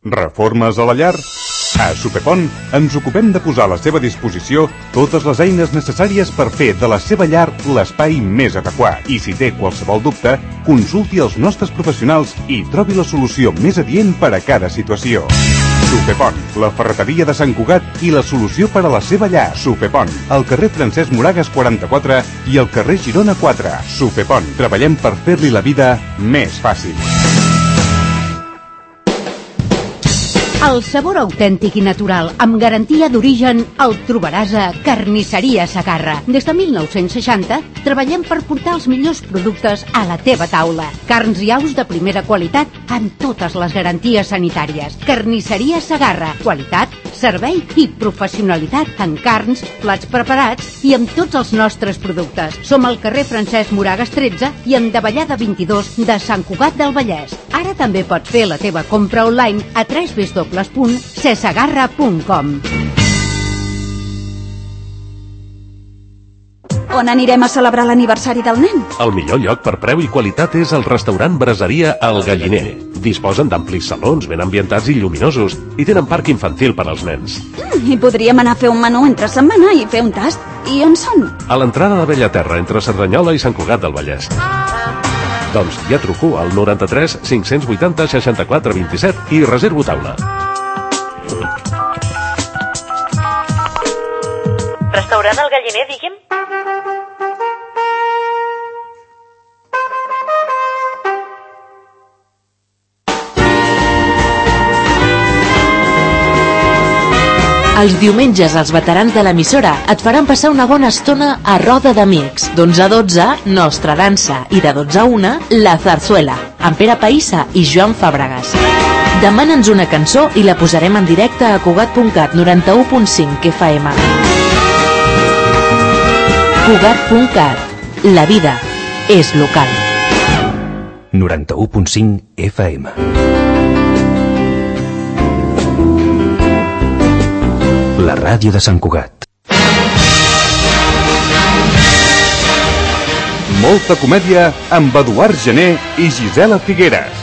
Reformes a la llar? A Superpont ens ocupem de posar a la seva disposició totes les eines necessàries per fer de la seva llar l'espai més adequat. I si té qualsevol dubte, consulti els nostres professionals i trobi la solució més adient per a cada situació. Superpont, la ferreteria de Sant Cugat i la solució per a la seva llar. Superpont, al carrer Francesc Moragas 44 i al carrer Girona 4. Superpont, treballem per fer-li la vida més fàcil. El sabor autèntic i natural, amb garantia d'origen, el trobaràs a Carnisseria Segarra. Des de 1960 treballem per portar els millors productes a la teva taula. Carns i aus de primera qualitat amb totes les garanties sanitàries. Carnisseria Segarra. Qualitat, servei i professionalitat en carns, plats preparats i amb tots els nostres productes. Som al carrer Francesc Moragas 13 i en Davallada 22 de Sant Cugat del Vallès. Ara també pots fer la teva compra online a www.cesegarra.com. On anirem a celebrar l'aniversari del nen? El millor lloc per preu i qualitat és el restaurant Braseria El Galliner. Disposen d'amplis salons ben ambientats i lluminosos i tenen parc infantil per als nens. I podríem anar a fer un menú entre setmana i fer un tast. I on són? A l'entrada de Bellaterra, entre Cerdanyola i Sant Cugat del Vallès. Doncs ja truco al 93 580 64 27 i reservo taula. Restaurant El Galliner, digui'm? Els diumenges els veterans de l'emissora et faran passar una bona estona a Roda d'Amics. d'11 a 12, Nostra Dansa, i de 12 a 1, La Zarzuela, amb Pere Païssa i Joan Fàbregas. Demana'ns una cançó i la posarem en directe a Cugat.cat 91.5 FM. Cugat.cat. La vida és local. 91.5 FM. La ràdio de Sant Cugat. Molta comèdia amb Eduard Gené i Gisela Figueres.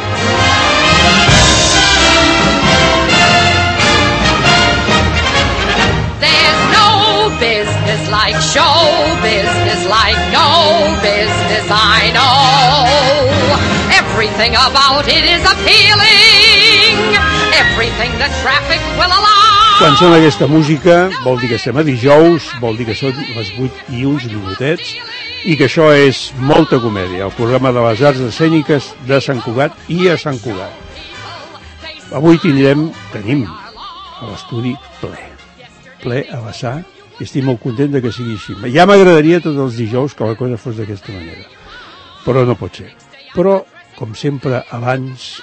There's no business like show business, like no business I know. Everything about it is appealing. Everything the traffic will allow. Quan sona aquesta música vol dir que estem a dijous, vol dir que són les 8 i uns minutets i que això és Molta Comèdia, el programa de les arts escèniques de Sant Cugat i a Sant Cugat. Avui tenim a l'estudi ple a vessar, i estic molt content de que sigui així. Ja m'agradaria tots els dijous que la cosa fos d'aquesta manera, però no pot ser. Però, com sempre, abans...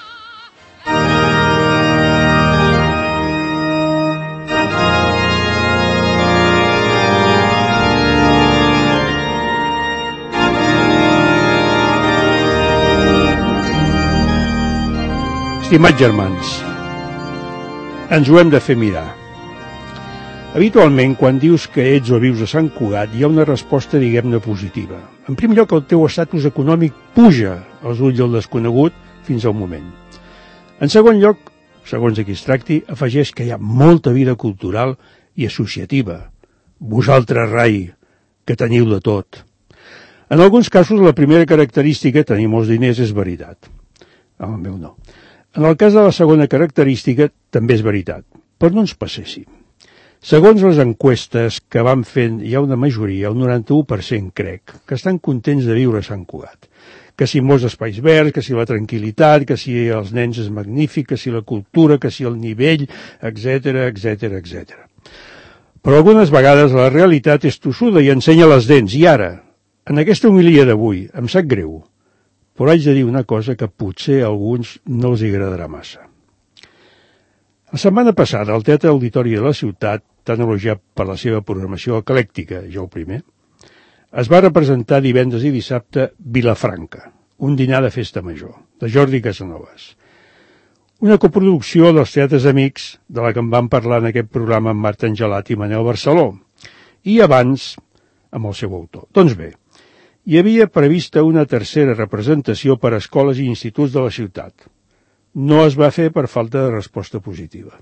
Estimats germans, ens ho hem de fer mirar. Habitualment, quan dius que ets o vius a Sant Cugat, hi ha una resposta, diguem-ne, positiva. En primer lloc, el teu estatus econòmic puja als ulls del desconegut fins al moment. En segon lloc, segons a qui es tracti, afegeix que hi ha molta vida cultural i associativa. Vosaltres, rai, que teniu de tot. En alguns casos, la primera característica, tenir molts diners, és veritat. En el meu no. En el cas de la segona característica, també és veritat, però no ens passéssim. Segons les enquestes que van fent, hi ha una majoria, un 91% crec, que estan contents de viure a Sant Cugat. Que si molts espais verds, que si la tranquil·litat, que si els nens és magnífic, que si la cultura, que si el nivell, etc. Però algunes vegades la realitat és tossuda i ensenya les dents. I ara, en aquesta homilia d'avui, em sap greu, però haig de dir una cosa que potser a alguns no els agradarà massa. La setmana passada, al Teatre Auditori de la ciutat, tan elogiat per la seva programació eclèctica, jo el primer, es va representar divendres i dissabte Vilafranca, un dinar de festa major, de Jordi Casanovas. Una coproducció dels Teatres Amics, de la que en van parlar en aquest programa amb Marta Angelat i Manel Barceló, i abans amb el seu autor. Doncs bé, hi havia prevista una tercera representació per a escoles i instituts de la ciutat. no es va fer per falta de resposta positiva.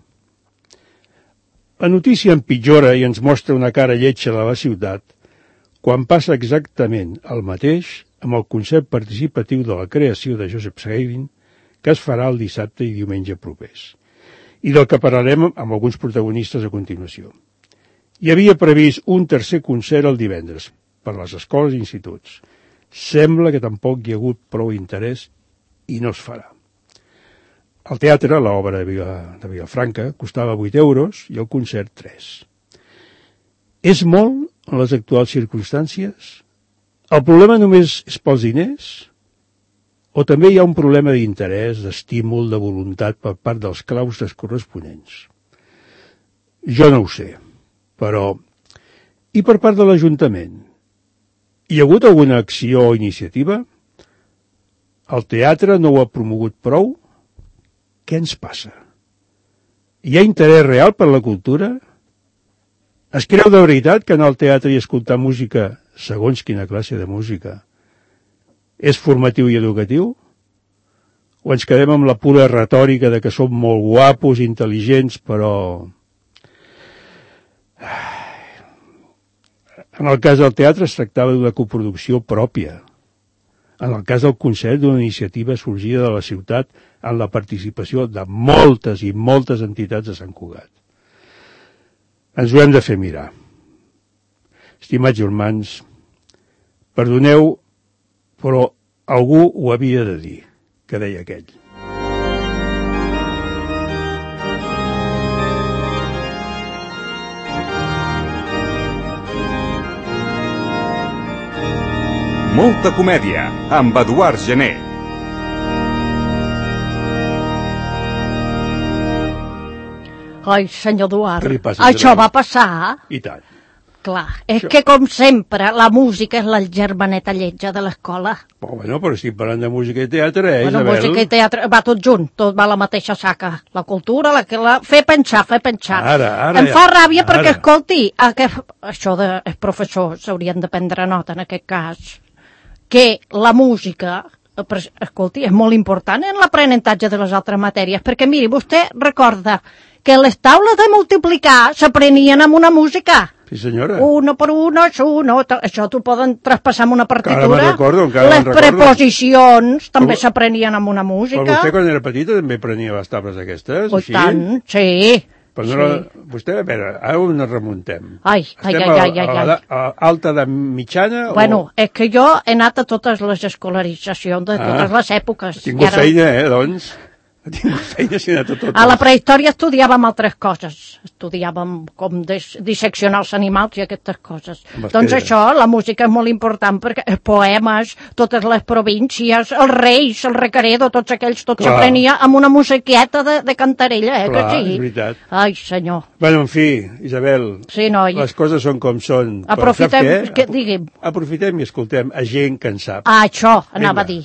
La notícia empitjora i ens mostra una cara lletja de la ciutat quan passa exactament el mateix amb el concert participatiu de la creació de Joseph Haydn que es farà el dissabte i diumenge propers, i del que parlarem amb alguns protagonistes a continuació. Hi havia previst un tercer concert el divendres per les escoles i instituts. Sembla que tampoc hi ha hagut prou interès i no es farà. Al teatre, l'obra de Vilafranca, costava 8 euros i el concert 3. És molt en les actuals circumstàncies? El problema només és pels diners? O també hi ha un problema d'interès, d'estímul, de voluntat per part dels claustres corresponents? Jo no ho sé, però... I per part de l'Ajuntament? Hi ha hagut alguna acció o iniciativa? El teatre no ho ha promogut prou? Què ens passa? Hi ha interès real per la cultura? Es creu de veritat que anar al teatre i escoltar música, segons quina classe de música, és formatiu i educatiu? O ens quedem amb la pura retòrica de que som molt guapos, intel·ligents, però... En el cas del teatre es tractava d'una coproducció pròpia. En el cas del concert, d'una iniciativa sorgida de la ciutat en la participació de moltes i moltes entitats de Sant Cugat. Ens ho hem de fer mirar. Estimats germans, perdoneu, però algú ho havia de dir, que deia aquell. Molta comèdia, amb Eduard Gené. Ai, senyor Eduard, Què li passa, això Isabel? va passar? I tant. Clar, és que com sempre, la música és la germaneta lletja de l'escola. Bueno, però estic parlant de música i teatre, Bueno, Isabel? música i teatre va tot junt, tot va a la mateixa saca. La cultura, fer pensar. Ara, Em fa ràbia ara. perquè, escolti, això de professors s'haurien de prendre nota en aquest cas, que la música, escolti, és molt important en l'aprenentatge de les altres matèries, perquè miri, vostè recorda que les taules de multiplicar s'aprenien amb una música. Sí, senyora. Uno per uno és uno, això t'ho poden traspassar amb una partitura. Encara me'n recordo, Les preposicions també s'aprenien amb una música. Però vostè quan era petita també prenia les tables aquestes? Oh, tant, sí. Però no, vostè, a veure, ara ho ens remuntem. Ai. A alta de mitjana? Bueno, és que jo he anat a totes les escolaritzacions de totes les èpoques. Ha tingut feina, doncs. Ha tingut feina si ha anat a totes. A la prehistòria estudiàvem altres coses. Estudiàvem com disseccionar els animals i aquestes coses. Doncs això, la música és molt important perquè els poemes, totes les províncies, els reis, el recaredo, tots aquells, tot s'aprenia amb una musiqueta de cantarella, que sí? És veritat. Ai, senyor. Bueno, en fi, Isabel, sí, noi. Les coses són com són. Aprofitem, digui'm. Aprofitem i escoltem a gent que en sap. Això anava a dir.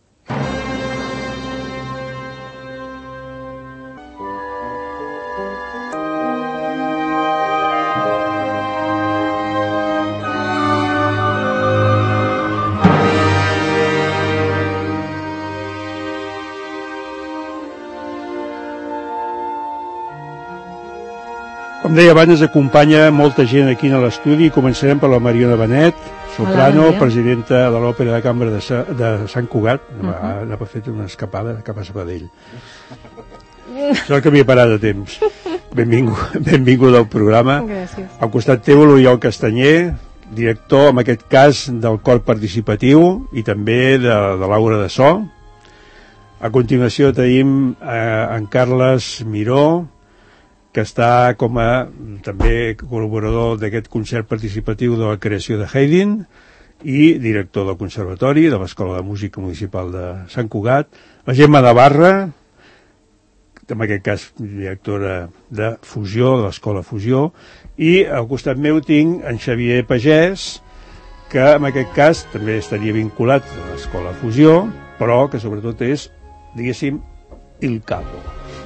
Com deia abans, acompanya molta gent aquí a l'estudi i començarem per la Mariona Benet, soprano, presidenta de l'Òpera de Cambra de Sant Cugat. Anava a fer una escapada cap a Sabadell. Sort que m'hi he parat a temps. Benvingut al programa. Gràcies. Al costat teu, l'Oriol Castanyer, director, en aquest cas, del cor participatiu i també de l'aula de so. A continuació tenim en Carles Miró, que està com a també col·laborador d'aquest concert participatiu de la creació de Haydn i director del Conservatori de l'Escola de Música Municipal de Sant Cugat, la Gemma Navarra, en aquest cas directora de Fusió, de l'Escola Fusió, i al costat meu tinc en Xavier Pagès, que en aquest cas també estaria vinculat a l'Escola Fusió, però que sobretot és, diguéssim, el capo.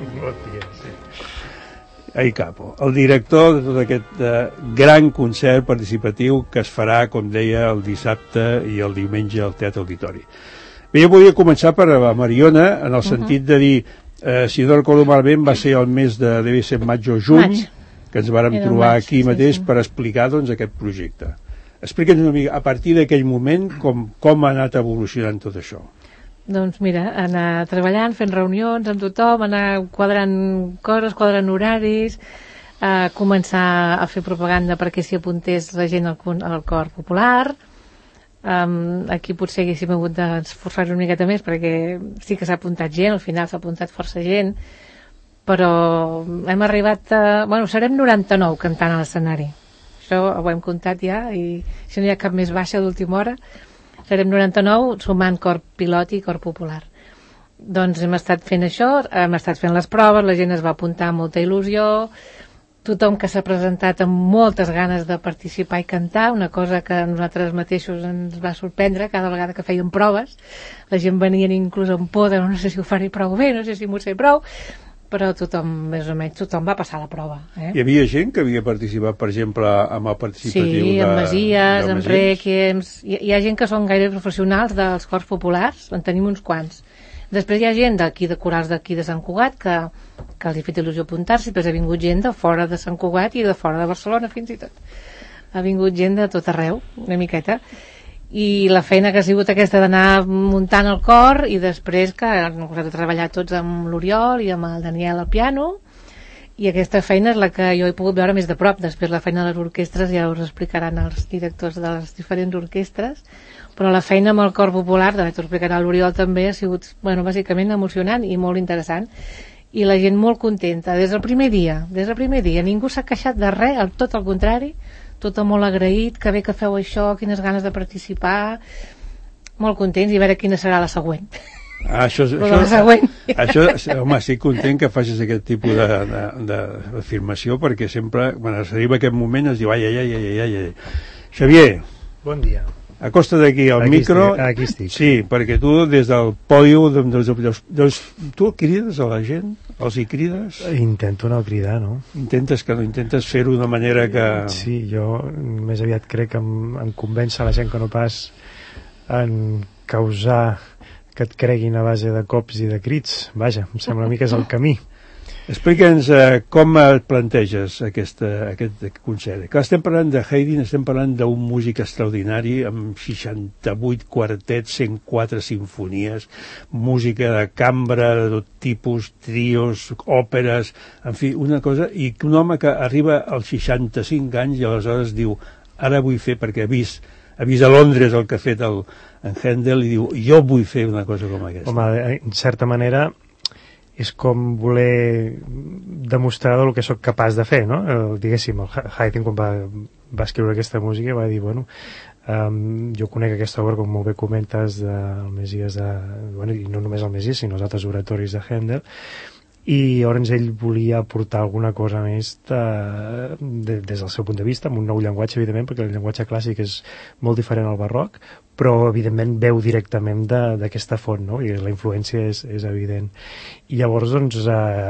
El capo, el director de tot aquest gran concert participatiu que es farà, com deia, el dissabte i el diumenge al Teatre Auditori. Bé, jo volia començar per la Mariona, en el sentit de dir, Si no recordo malament, va ser el mes de, devia ser maig o juny, que ens vàrem trobar aquí mateix per explicar doncs, aquest projecte. Explica'ns una mica, a partir d'aquell moment, com ha anat evolucionant tot això. Doncs mira, anar treballant, fent reunions amb tothom, anar quadrant coses, quadrant horaris, començar a fer propaganda perquè s'hi apuntés la gent al cor popular. Aquí potser haguéssim hagut d'esforçar una miqueta més perquè sí que s'ha apuntat gent, al final s'ha apuntat força gent, però hem arribat bueno, serem 99 cantant a l'escenari. Això ho hem comptat ja, i si no hi ha cap més baixa d'última hora, serem 99 sumant cor pilot i cor popular. Doncs hem estat fent això, hem estat fent les proves, la gent es va apuntar amb molta il·lusió, tothom que s'ha presentat amb moltes ganes de participar i cantar, una cosa que a nosaltres mateixos ens va sorprendre cada vegada que fèiem proves. La gent venien inclús amb por de no sé si ho faré prou bé, no sé si m'ho sé prou, però tothom, més o menys, tothom va passar la prova. Hi havia gent que havia participat, per exemple, amb el participatiu sí, amb Masies, amb Rèquiems. Hi ha gent que són gaire professionals dels cors populars, en tenim uns quants. Després hi ha gent d'aquí, de corals d'aquí de Sant Cugat, que els ha fet il·lusió apuntar-s'hi, després ha vingut gent de fora de Sant Cugat i de fora de Barcelona, fins i tot. Ha vingut gent de tot arreu, una miqueta. I la feina que ha sigut aquesta d'anar muntant el cor, i després que hem treballat tots amb l'Oriol i amb el Daniel al piano, i aquesta feina és la que jo he pogut veure més de prop. Després la feina de les orquestres ja us explicaran els directors de les diferents orquestres, però la feina amb el cor popular, també t'ho explicarà l'Oriol també, ha sigut, bueno, bàsicament emocionant i molt interessant, i la gent molt contenta, des del primer dia, ningú s'ha queixat de res, tot el contrari, tothom molt agraït, que bé que feu això, quines ganes de participar, molt contents, i a veure quina serà la següent. Home, estic content que facis aquest tipus d'afirmació, perquè sempre, quan arriba aquest moment, es diu ai. Xavier. Bon dia. Acosta't aquí al micro. Aquí estic. Sí, perquè tu des del pòdium tu crides a la gent? Els hi crides? Intento no cridar, no? Intentes fer-ho de manera que... Sí, jo més aviat crec que en convèncer la gent que no pas en causar que et creguin a base de cops i de crits. Vaja, em sembla a mi que és el camí. Explica'ns com planteges aquest concert. Clar, estem parlant de Haydn, estem parlant d'un músic extraordinari amb 68 quartets, 104 sinfonies, música de cambra de tot tipus, trios, òperes, en fi, una cosa, i un home que arriba als 65 anys i aleshores diu, ara vull fer, perquè ha vist a Londres el que ha fet en Handel, i diu, jo vull fer una cosa com aquesta. Home, en certa manera és com voler demostrar el que sóc capaç de fer, no? Diguéssim, el Haydn quan va escriure aquesta música va dir, bueno, jo conec aquesta obra, com molt bé comentes, del Messies, i no només el Messies, sinó els altres oratoris de Handel, i llavors ell volia aportar alguna cosa més des del seu punt de vista, amb un nou llenguatge, evidentment, perquè el llenguatge clàssic és molt diferent al barroc, però evidentment veu directament d'aquesta font, no? I la influència és evident. I llavors doncs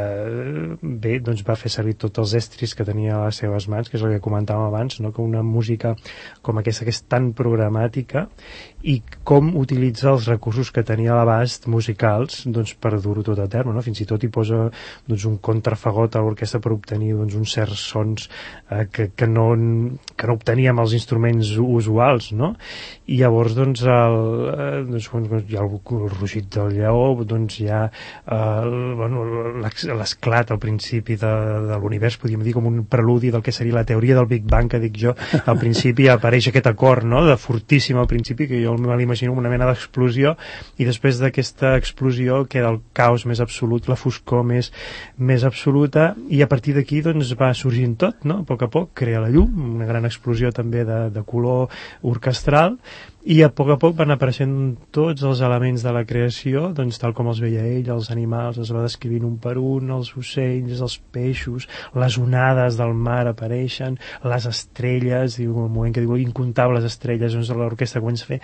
va fer servir tots els estris que tenia a les seves mans, que és el que comentàvem abans, no? Que una música com aquesta que és tan programàtica, i com utilitza els recursos que tenia a l'abast musicals doncs, per dur-ho tot a terme, no? Fins i tot hi posa doncs, un contrafagot a l'orquestra per obtenir doncs, uns certs sons que no obtenia amb els instruments usuals, no? I llavors doncs, hi ha el rugit del lleó, doncs hi ha l'esclat al principi de l'univers, podríem dir com un preludi del que seria la teoria del Big Bang, que dic jo. Al principi apareix aquest acord, no?, de fortíssim al principi, que jo me l'imagino com una mena d'explosió, i després d'aquesta explosió queda el caos més absolut, la foscor més absoluta, i a partir d'aquí doncs va sorgint tot, no?, a poc crea la llum, una gran explosió també de color orquestral, i a poc van apareixent tots els elements de la creació, doncs tal com els veia ell, els animals els va descrivint un per un, els ocells, els peixos, les onades del mar apareixen, les estrelles, diu, un moment que diu incontables estrelles, doncs l'orquestra comença a fer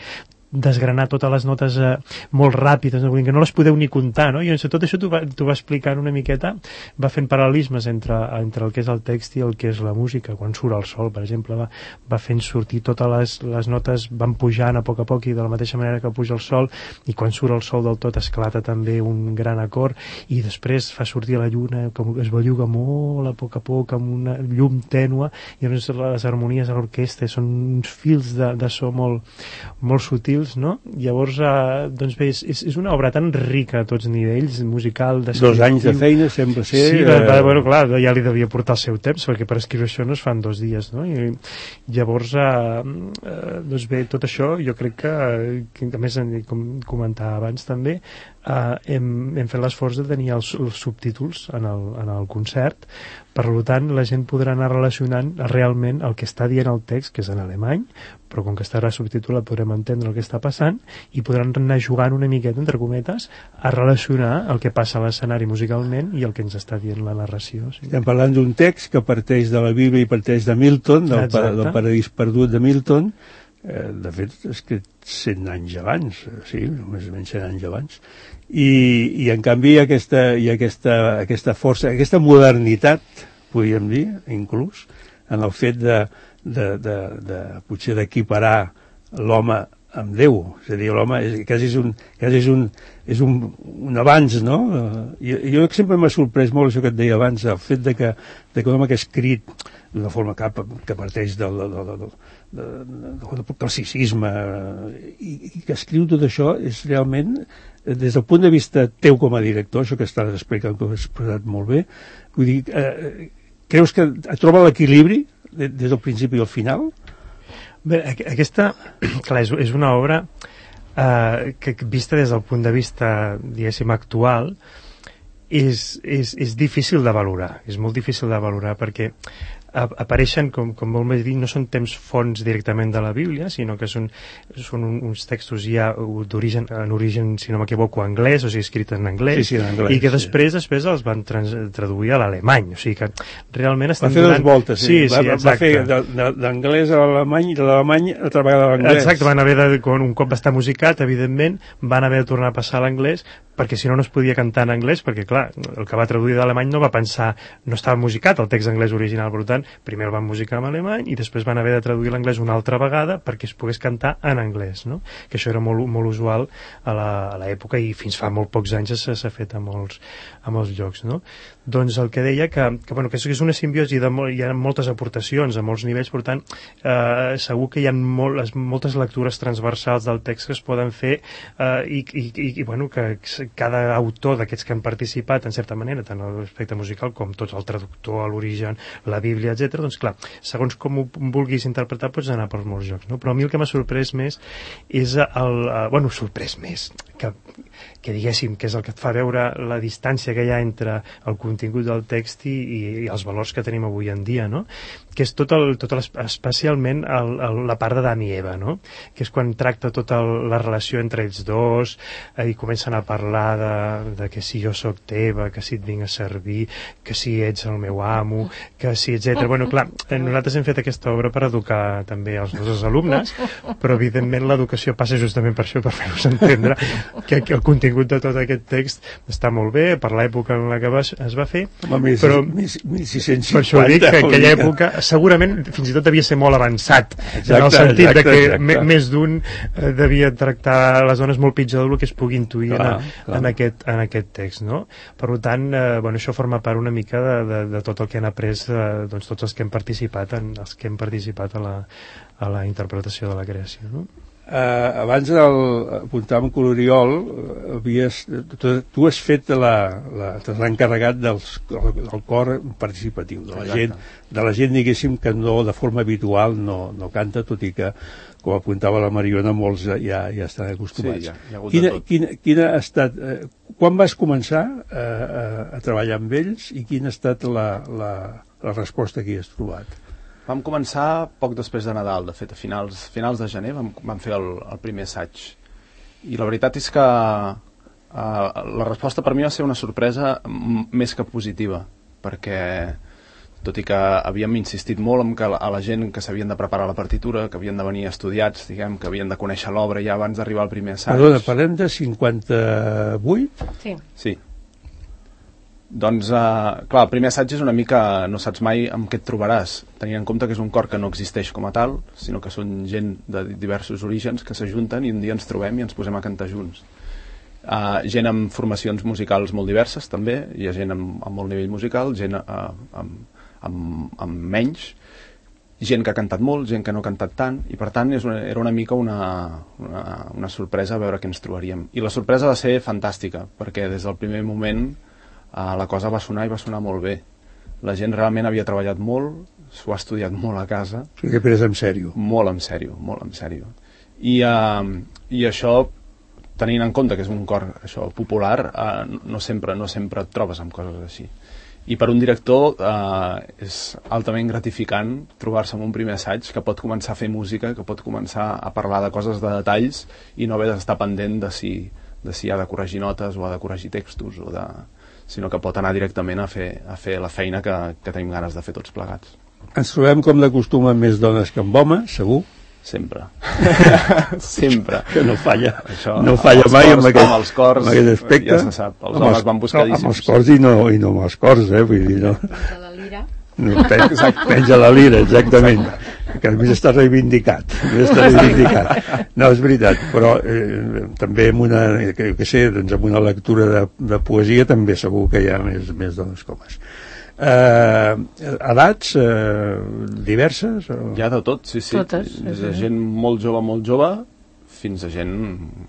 desgranar totes les notes molt ràpides, no? Vull dir que no les podeu ni comptar, no? I tot això t'ho va explicant una miqueta, va fent paral·lelismes entre el que és el text i el que és la música. Quan surt el sol, per exemple, va fent sortir totes les notes, van pujant a poc i de la mateixa manera que puja el sol, i quan surt el sol del tot esclata també un gran acord, i després fa sortir la lluna, que es belluga molt a poc amb una llum tènua, i llavors les harmonies a l'orquestra són uns fils de so molt sutils, no? Llavors, doncs bé, és una obra tan rica a tots nivells, musical, descriptiu. 2 anys de feina sembla ser... Sí, bueno, clar, ja li devia portar el seu temps, perquè per escriure això no es fan 2 dies, no? I llavors, doncs bé, tot això jo crec que a més, com comentava abans també, hem fet l'esforç de tenir els subtítols en el concert, per tant la gent podrà anar relacionant realment el que està dient el text, que és en alemany, però com que estarà subtitulat podrem entendre el que està passant i podran anar jugant una miqueta, entre cometes, a relacionar el que passa a l'escenari musicalment i el que ens està dient la narració. Sí. Estem parlant d'un text que parteix de la Bíblia i parteix de Milton, del Paradís Perdut de Milton. De fet, escrit 100 anys abans, sí, més o menys 100 anys abans, i en canvi hi ha aquesta força, aquesta modernitat, podríem dir, inclús, en el fet potser d'equiparar l'home amb Déu. És a dir, l'home quasi és un avanç, no? Jo sempre m'ha sorprès molt això que et deia abans, el fet que un home que ha escrit d'una forma que parteix del classicisme i que escriu tot això és realment, des del punt de vista teu com a director, això que estàs explicant, que ho has expressat molt bé, vull dir, creus que troba l'equilibri des del principi al final? Bé, aquesta, clar, és una obra que vista des del punt de vista, diguéssim, actual, és difícil de valorar, és molt difícil de valorar, perquè apareixen, com molt més dir, no són temps fonts directament de la Bíblia, sinó que són uns textos ja en origen, si no m'equivoco, anglès, o sigui, escrit en anglès, sí, en anglès, i que després els van traduir a l'alemany, o sigui que realment estan donant... Va fer 2 voltes, sí, va fer d'anglès a l'alemany i de l'alemany altra vegada a l'anglès. Exacte, van haver un cop va estar musicat, evidentment, van haver de tornar a passar a l'anglès, perquè si no es podia cantar en anglès, perquè clar, el que va traduir de l'alemany no va pensar, no estava musicat el text anglès original, per tant, primer el van musicar en alemany i després van haver de traduir l'anglès una altra vegada perquè es pogués cantar en anglès, no? Que això era molt usual a l'època i fins fa molt pocs anys s'ha fet a molts llocs, no? Doncs el que deia que és una simbiosi, hi ha moltes aportacions a molts nivells, per tant, segur que hi ha moltes lectures transversals del text que es poden fer i bueno, que cada autor d'aquests que han participat, en certa manera, tant a l'aspecte musical com tots, el traductor, l'origen, la Bíblia, etc. Doncs clar, segons com ho vulguis interpretar pots anar per molts jocs, no? Però a mi el que m'ha sorprès més és que diguéssim que és el que et fa veure la distància que hi ha entre el contingut del text i els valors que tenim avui en dia, no? Que és especialment la part d'Adam i Eva, no? Que és quan tracta tota la relació entre ells dos i comencen a parlar de que si jo sóc teva, que si et vinc a servir, que si ets el meu amo, que si, etc. Bueno, clar, nosaltres hem fet aquesta obra per educar també els nostres alumnes, però evidentment l'educació passa justament per això, per fer-nos entendre que el contingut de tot aquest text està molt bé per l'època en la que es va fer, però 1650, per això dic que aquella època segurament fins i tot devia ser molt avançat, en el sentit de que més d'un devia tractar les dones molt pitjor del que es pugui intuir en aquest text, no? Per tant, això forma part una mica de tot el que han après tots els que hem participat a la interpretació de la creació, no? Abans apuntàvem que l'Oriol tu has fet t'has encarregat del cor participatiu de la gent diguéssim que no de forma habitual no canta, tot i que com apuntava la Mariona molts ja estan acostumats. Quina ha estat quan vas començar a treballar amb ells i quina ha estat la resposta que hi has trobat? Vam començar poc després de Nadal, de fet, a finals de gener vam fer el primer assaig. I la veritat és que la resposta per mi va ser una sorpresa més que positiva, perquè tot i que havíem insistit molt en que a la gent que s'havien de preparar la partitura, que havien de venir estudiats, diguem, que havien de conèixer l'obra ja abans d'arribar al primer assaig. Perdona, parlem de 58? Sí. Doncs, clar, el primer assaig és una mica, no saps mai amb què et trobaràs, tenint en compte que és un cor que no existeix com a tal, sinó que són gent de diversos orígens que s'ajunten i un dia ens trobem i ens posem a cantar junts. Gent amb formacions musicals molt diverses també, hi ha gent amb molt nivell musical, gent amb menys, gent que ha cantat molt, gent que no ha cantat tant, i per tant era una mica una sorpresa veure què ens trobaríem. I la sorpresa va ser fantàstica, perquè des del primer moment la cosa va sonar i va sonar molt bé. La gent realment havia treballat molt, s'ho ha estudiat molt a casa. O sigui que pres en sèrio. Molt en sèrio, molt en sèrio. I això, tenint en compte que és un cor popular, no sempre et trobes amb coses així. I per un director és altament gratificant trobar-se en un primer assaig que pot començar a fer música, que pot començar a parlar de coses, de detalls, i no haver d'estar pendent de si ha de corregir notes o ha de corregir textos, sinó que pot anar directament a fer la feina que tenim ganes de fer tots plegats. Ens trobem com de costum amb més dones que amb homes, segur? Sempre. Sempre. Que no falla. Això, no falla mai amb els cors, aquest aspecte. Ja se sap, els homes van buscadíssims. Amb els cors i no amb els cors, vull dir, no. Penja la lira. Penja la lira, exactament. Que a més està reivindicat. No, és veritat, però també amb una lectura de poesia també segur que hi ha més dones com és. Edats diverses? Hi ha de tot, sí. Totes, des de gent molt jove fins a gent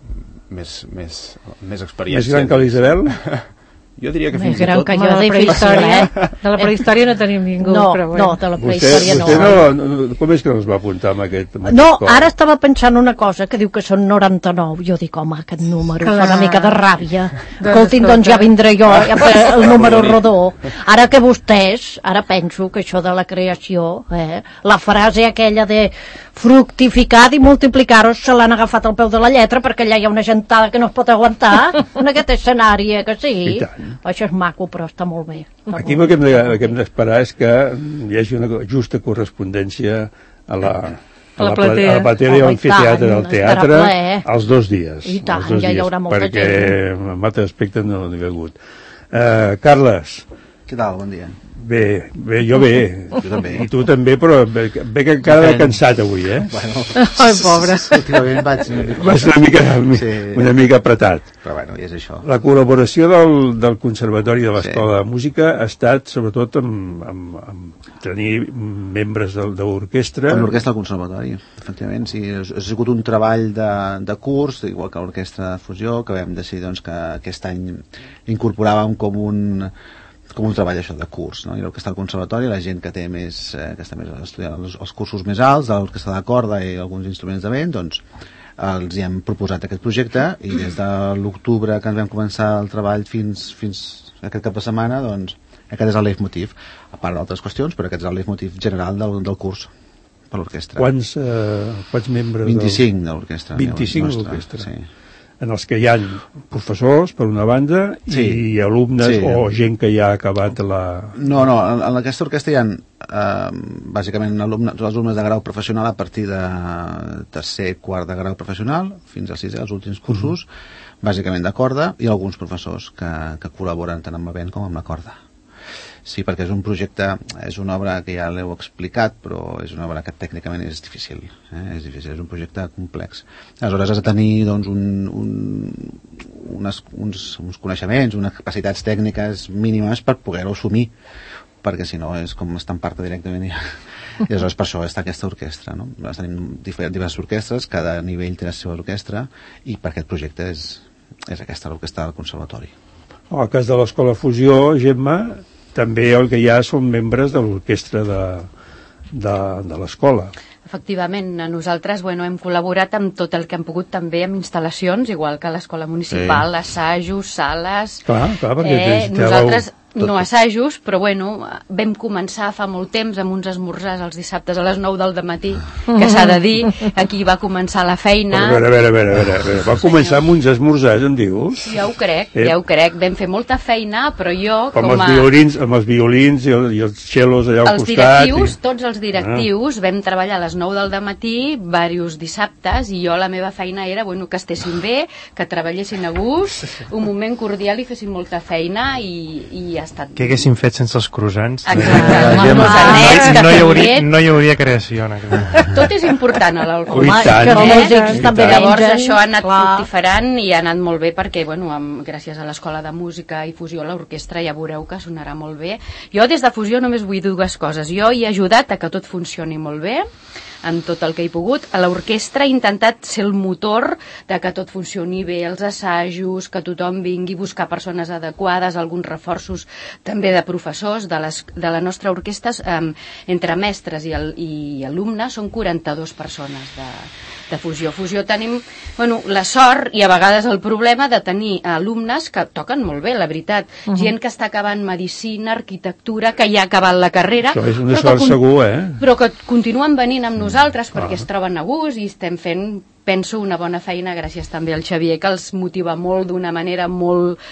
més experiència. Més gran que l'Isabel? Jo diria que més fins i tot... Que jo de prehistòria. De la prehistòria no tenim ningú. No, però bueno. No, de la prehistòria vostè com és que no es va apuntar amb aquest cor? Ara estava pensant una cosa, que diu que són 99. Jo dic, home, aquest número fa una mica de ràbia. Escoltin, doncs ja vindré jo a fer el número rodó. Ara que vostès, ara penso que això de la creació, la frase aquella de fructificar i multiplicar-ho se l'han agafat al peu de la lletra, perquè allà hi ha una gentada que no es pot aguantar en aquest escenari, que sí? Això és maco, però està molt bé. Aquí el que hem d'esperar és que hi hagi una justa correspondència a la platea i a l'amfiteatre del teatre els 2 dies. I tant, ja hi haurà molta gent. Perquè en altres aspectes no n'hi ha hagut. Carles. Què tal? Bon dia. Bé, jo bé. Jo també. I tu també, però bé que encara cansat avui, Bueno, ai, pobre. Últimament vaig una mica apretat. Però bueno, és això. La col·laboració del Conservatori de l'Escola de Música ha estat sobretot amb tenir membres de l'orquestra. Amb l'orquestra del Conservatori, efectivament. Sí, ha sigut un treball de curs, igual que l'orquestra de fusió, que vam decidir doncs, que aquest any incorporàvem com un treball això de curs, no? I l'orquestra del Conservatori, la gent que té que està més estudiant els cursos més alts, de l'orquestra de corda i alguns instruments de vent, doncs els hi hem proposat aquest projecte i des de l'octubre que ens vam començar el treball fins aquest cap de setmana, doncs aquest és el leitmotiv, a part d'altres qüestions, però aquest és el leitmotiv general del curs per l'orquestra. Quants membres? 25 de l'orquestra. 25 de l'orquestra. Sí. En els que hi ha professors, per una banda, i alumnes o gent que ja ha acabat la... No, en aquesta orquestra hi ha bàsicament els alumnes de grau professional a partir de tercer, quart de grau professional, fins al sisè, els últims cursos, bàsicament de corda, i alguns professors que col·laboren tant amb la vent com amb la corda. Sí, perquè és un projecte, és una obra que ja l'heu explicat, però és una obra que tècnicament és difícil, és un projecte complex. Aleshores has de tenir doncs, uns coneixements, unes capacitats tècniques mínimes per poder-ho assumir, perquè si no és com estampar-te directament i aleshores per això està aquesta orquestra, no? Tenim diverses orquestres, cada nivell té la seva orquestra, i per aquest projecte és aquesta, l'orquestra del Conservatori. En el cas de l'Escola Fusió, Gemma, també el que hi ha són membres de l'orquestra de l'escola. Efectivament, nosaltres hem col·laborat amb tot el que hem pogut, també amb instal·lacions, igual que a l'escola municipal, assajos, sales... Clar, perquè nosaltres no assajos, però bueno, vam començar fa molt temps amb uns esmorzars els dissabtes a les 9 del dematí, que s'ha de dir, aquí va començar la feina. A veure, va començar amb uns esmorzars, em dius? Ja ho crec, vam fer molta feina, però jo com a... Amb els violins i els cellos allà al costat. Els directius, tots els directius, vam treballar a les 9 del dematí, diversos dissabtes, i jo la meva feina era, bueno, que estessin bé, que treballessin a gust, un moment cordial i fessin molta feina i ha estat... Què haguéssim fet sense els croissants? Exacte. No hi hauria creació. Tot és important a l'alcohol. Llavors això ha anat fructiferant i ha anat molt bé perquè, bueno, gràcies a l'Escola de Música i Fusió, l'orquestra ja veureu que sonarà molt bé. Jo des de Fusió només vull dir dues coses. Jo he ajudat a que tot funcioni molt bé, en tot el que he pogut. A l'orquestra he intentat ser el motor de que tot funcioni bé, els assajos, que tothom vingui a buscar persones adequades, alguns reforços també de professors de la nostra orquestra, entre mestres i alumnes són 42 persones de Fusió. Fusió tenim la sort i a vegades el problema de tenir alumnes que toquen molt bé, la veritat. Gent que està acabant medicina, arquitectura, que ja ha acabat la carrera. Això és una sort segur, però que continuen venint amb nosaltres perquè es troben a gust i estem fent, penso, una bona feina gràcies també al Xavier, que els motiva molt d'una manera molt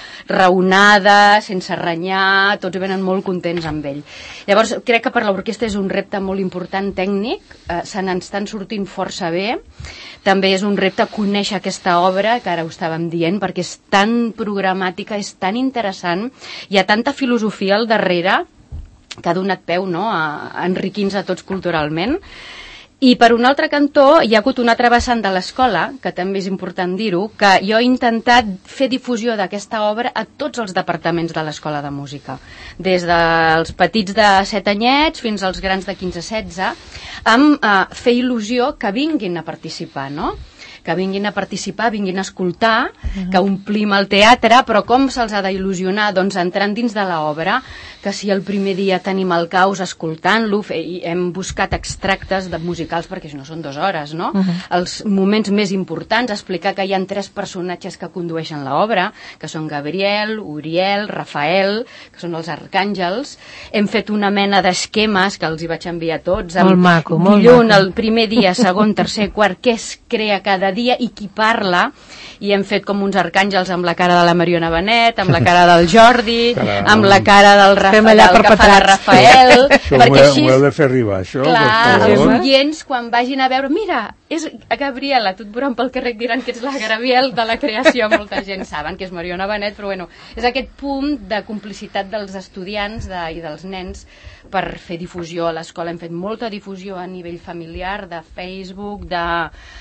raonada, sense renyar, tots venen molt contents amb ell. Llavors, crec que per l'orquestra és un repte molt important tècnic, se n'estan sortint força bé. També és un repte conèixer aquesta obra, que ara ho estàvem dient, perquè és tan programàtica, és tan interessant, hi ha tanta filosofia al darrere que ha donat peu a enriquir-nos a tots culturalment. I per un altre cantó hi ha hagut un altre vessant de l'escola, que també és important dir-ho, que jo he intentat fer difusió d'aquesta obra a tots els departaments de l'Escola de Música, des dels petits de 7 anyets fins als grans de 15-16, amb fer il·lusió que vinguin a participar, no? Que vinguin a participar, vinguin a escoltar, que omplim el teatre, però com se'ls ha d'il·lusionar? Doncs entrant dins de l'obra, que si el primer dia tenim el caos escoltant-lo, i hem buscat extractes musicals, perquè no són 2 hores, no? Els moments més importants, explicar que hi ha 3 personatges que condueixen l'obra, que són Gabriel, Uriel, Rafael, que són els arcàngels. Hem fet una mena d'esquemes que els hi vaig enviar tots. Molt maco, molt maco. El maco. primer dia, segon, tercer, quart, què es crea cada dia i qui parla, i hem fet com uns arcàngels amb la cara de la Mariona Benet, amb la cara del Jordi, amb la cara del Rafael, que fa de Rafael, perquè així... M'ho heu de fer arribar, això. Clar, els oients, quan vagin a veure, mira, és Gabriela, tu et veuran pel carrer diran que ets la Gabriel de la creació, molta gent saben que és Mariona Benet, però bueno, és aquest punt de complicitat dels estudiants i dels nens per fer difusió a l'escola. Hem fet molta difusió a nivell familiar, de Facebook, de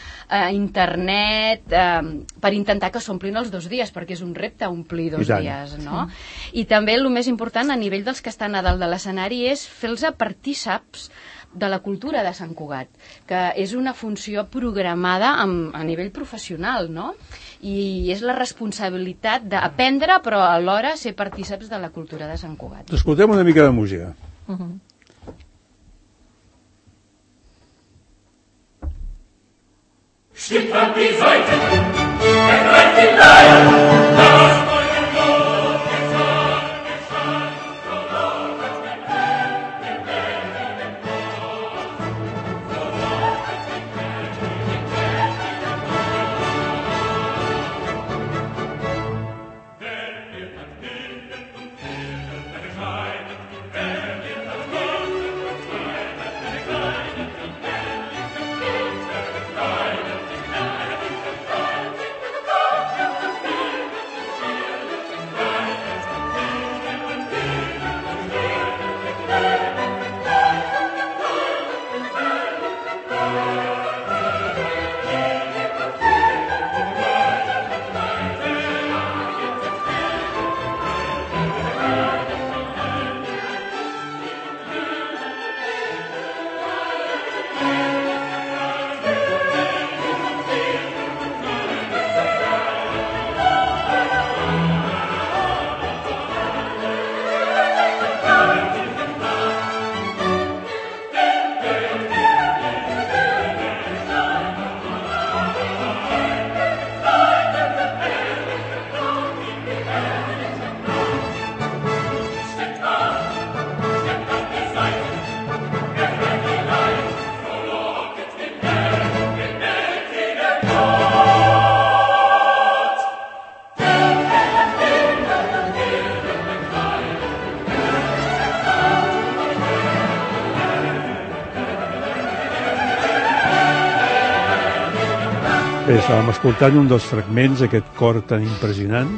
internet, per intentar que s'omplin els 2 dies, perquè és un repte omplir 2 dies, no? I també el més important a nivell dels que estan a dalt de l'escenari és fer-los partíceps de la cultura de Sant Cugat, que és una funció programada a nivell professional, no? I és la responsabilitat d'aprendre, però alhora ser partíceps de la cultura de Sant Cugat. Escoltem una mica de música. Schnipp an die Seite, ergreift die Leier, das neue Blut getan, verloren mit dem Leben Bé, estàvem escoltant un dels fragments d'aquest cor tan impressionant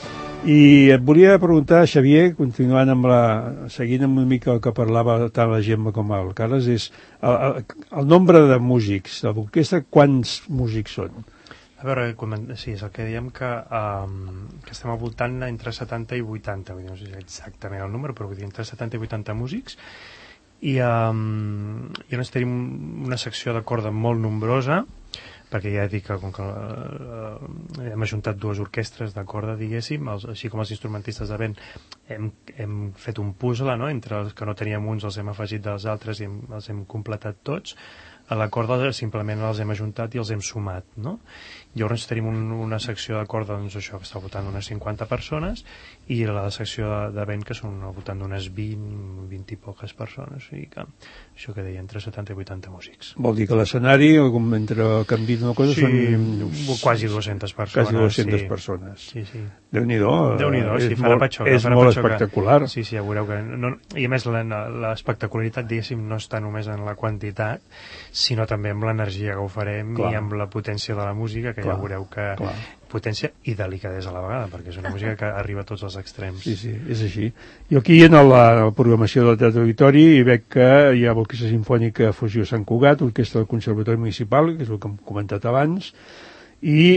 i et volia preguntar, Xavier, continuant seguint amb una mica el que parlava tant la Gemma com el Carles, és el nombre de músics de l'orquestra, quants músics són? A veure, sí, és el que diem que estem al voltant entre 70 i 80, vull dir, no sé exactament el número, però vull dir entre 70 i 80 músics, i llavors tenim una secció de corda molt nombrosa, perquè ja dic que com que hem ajuntat dues orquestres de corda, diguéssim, així com els instrumentistes de vent, hem fet un puzzle, no? Entre els que no teníem uns els hem afegit dels altres i els hem completat tots. A la corda simplement els hem ajuntat i els hem sumat, no? Llavors tenim una secció de corda, doncs això, que està al voltant d'unes 50 persones, i la secció de vent, que són al voltant d'unes 20 i poques persones. O sigui que això que deia, entre 70 i 80 músics. Vol dir que l'escenari, mentre canvien una cosa, són... quasi 200 persones. Quasi 200 persones. Sí, sí. Déu-n'hi-do. Déu-n'hi-do, sí, farà patxoca. És molt espectacular. Sí, ja veureu que... I a més, l'espectacularitat, diguéssim, no està només en la quantitat, sinó també amb l'energia que ho farem i amb la potència de la música, que ja veureu que potència i delicadesa a la vegada, perquè és una música que arriba a tots els extrems. Sí, sí, és així. Jo aquí en la programació del Teatre Auditori hi veig que hi ha l'Orquestra Simfònica Fusió Sant Cugat, Orquestra del Conservatori Municipal, que és el que hem comentat abans, i